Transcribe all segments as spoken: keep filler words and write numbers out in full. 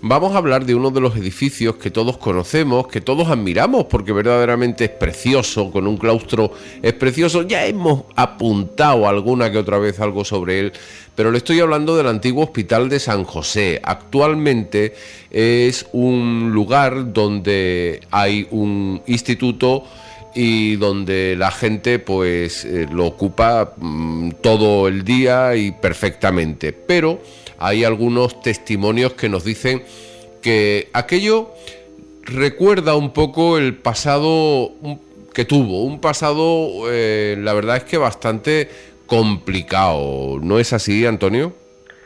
vamos a hablar de uno de los edificios que todos conocemos, que todos admiramos, porque verdaderamente es precioso, con un claustro es precioso. Ya hemos apuntado alguna que otra vez algo sobre él, pero le estoy hablando del antiguo Hospital de San José. Actualmente es un lugar donde hay un instituto y donde la gente pues eh, lo ocupa mmm, todo el día y perfectamente, pero hay algunos testimonios que nos dicen que aquello recuerda un poco el pasado que tuvo, un pasado eh, la verdad es que bastante complicado. ¿No es así, Antonio?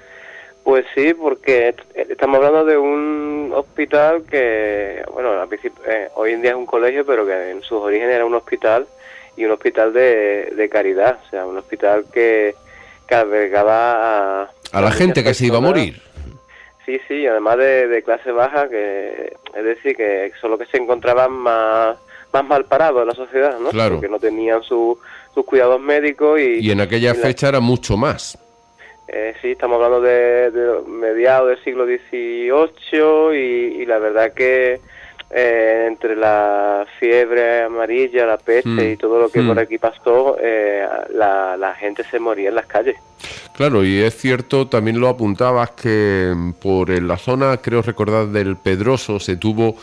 Pues sí, porque estamos hablando de un hospital que, bueno, al principio, eh, hoy en día es un colegio, pero que en sus orígenes era un hospital y un hospital de, de caridad, o sea, un hospital que, que albergaba a... A la gente que se iba a morir. Sí, sí, además de, de clase baja, que es decir, que son los que se encontraban más, más mal parados en la sociedad, ¿no? Claro. Porque no tenían su, sus cuidados médicos y... Y en aquella y la, fecha era mucho más. Eh, sí, estamos hablando de, de mediados del siglo dieciocho y, y la verdad que eh, entre la fiebre amarilla, la peste mm. y todo lo que mm. por aquí pasó, eh, la, la gente se moría en las calles. Claro, y es cierto, también lo apuntabas, que por la zona, creo recordar, del Pedroso se tuvo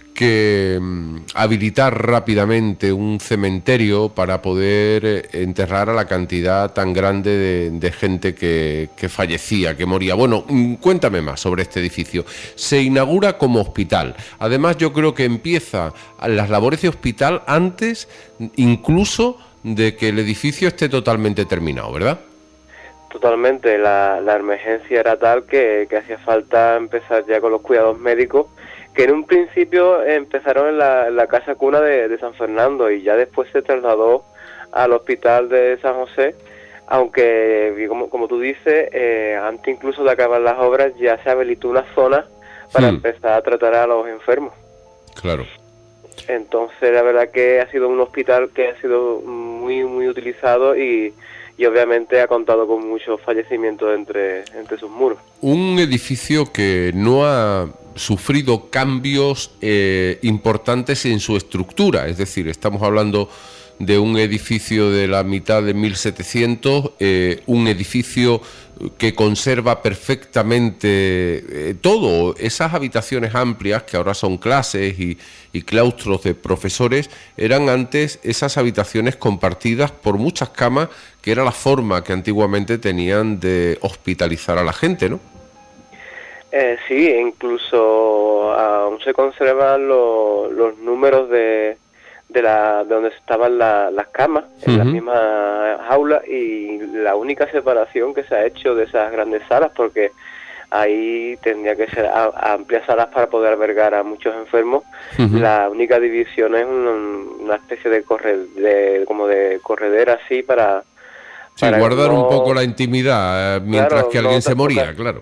que habilitar rápidamente un cementerio para poder enterrar a la cantidad tan grande de, de gente que, que fallecía, que moría. Bueno, cuéntame más sobre este edificio. Se inaugura como hospital. Además, yo creo que empieza las labores de hospital antes incluso de que el edificio esté totalmente terminado, ¿verdad? Totalmente. La, la emergencia era tal que, que hacía falta empezar ya con los cuidados médicos, que en un principio empezaron en la, en la casa cuna de, de San Fernando y ya después se trasladó al hospital de San José, aunque como, como tú dices, eh, antes incluso de acabar las obras ya se habilitó una zona para hmm. empezar a tratar a los enfermos. Claro. Entonces la verdad que ha sido un hospital que ha sido muy muy utilizado y, y obviamente ha contado con muchos fallecimientos entre, entre sus muros. Un edificio que no ha sufrido cambios eh, importantes en su estructura, es decir, estamos hablando de un edificio de la mitad de mil setecientos, eh, un edificio que conserva perfectamente eh, todo, esas habitaciones amplias que ahora son clases y, y claustros de profesores, eran antes esas habitaciones compartidas por muchas camas, que era la forma que antiguamente tenían de hospitalizar a la gente, ¿no? Eh, sí, incluso aún se conservan los, los números de, de, la, de donde estaban la, las camas, en uh-huh. la misma jaula, y la única separación que se ha hecho de esas grandes salas, porque ahí tendría que ser a, a amplias salas para poder albergar a muchos enfermos. Uh-huh. La única división es un, una especie de, corre, de como de corredera así para... Sí, para guardar no, un poco la intimidad eh, mientras claro, que alguien no se moría, claro.